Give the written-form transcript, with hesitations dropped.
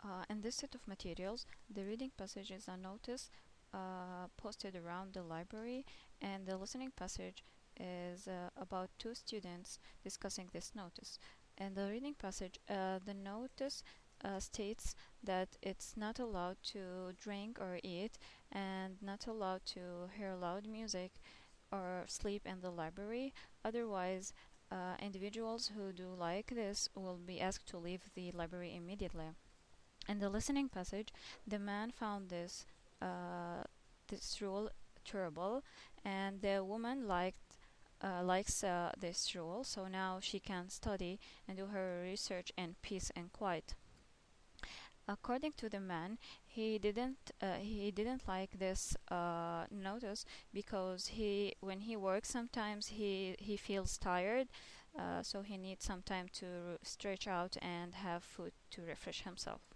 In this set of materials, the reading passage is a notice posted around the library, and the listening passage is about two students discussing this notice. In the reading passage, the notice states that it's not allowed to drink or eat, and not allowed to hear loud music or sleep in the library. Otherwise, individuals who do like this will be asked to leave the library immediately. In the listening passage, the man found this rule terrible, and the woman likes this rule, so now she can study and do her research in peace and quiet. According to the man, he didn't like this notice because when he works sometimes he feels tired, so he needs some time to stretch out and have food to refresh himself.